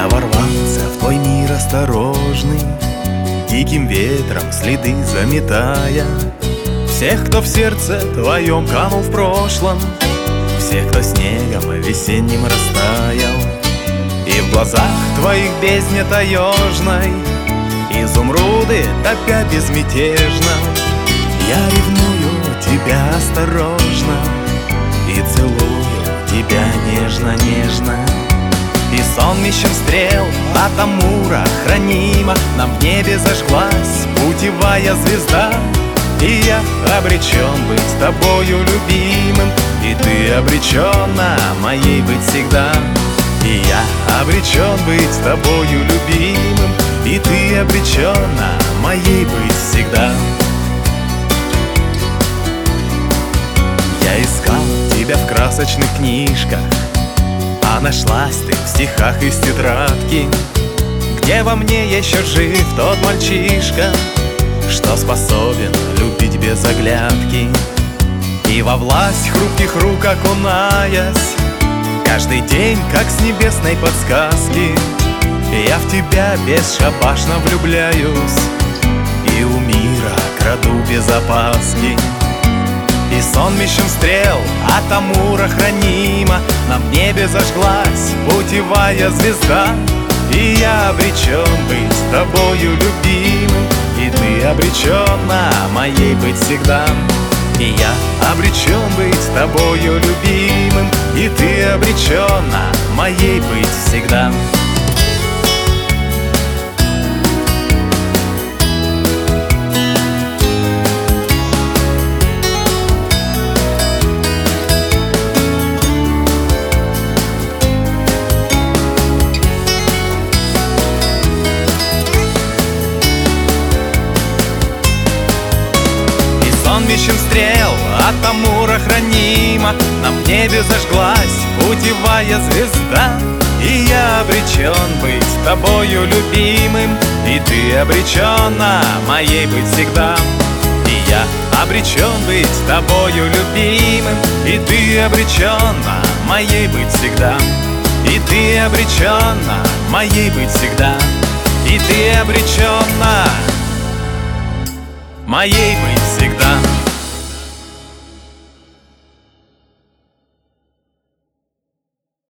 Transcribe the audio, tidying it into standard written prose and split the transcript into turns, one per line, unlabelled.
Я ворвался в твой мир осторожный, диким ветром следы заметая. Всех, кто в сердце твоем канул в прошлом, всех, кто снегом весенним растаял. И в глазах твоих бездне таежной изумруды топя безмятежно. Я ревную тебя осторожно и целую тебя нежно-нежно. И сонмищем стрел от Амура хранима нам в небе зажглась путевая звезда. И я обречен быть с тобою любимым, и ты обречена моей быть всегда. И я обречен быть с тобою любимым, и ты обречена моей быть всегда. Я искал тебя в красочных книжках, а нашлась ты в стихах из тетрадки, где во мне еще жив тот мальчишка, что способен любить без оглядки. И во власть хрупких рук окунаясь, каждый день, как с небесной подсказки, я в тебя бесшабашно влюбляюсь и у мира краду без опаски. И сонмищем стрел от Амура хранима нам в небе зажглась путевая звезда. И я обречен быть с тобою любимым, и ты обречена моей быть всегда. И я обречен быть с тобою любимым, и ты обречена моей быть всегда. Сонмищем стрел от Амура хранима нам в небе зажглась путевая звезда. И я обречен быть с тобою любимым, и ты обречена моей быть всегда. И я обречен быть с тобою любимым, и ты обречена моей быть всегда. И ты обречена моей быть всегда. И ты обречена моей быть всегда.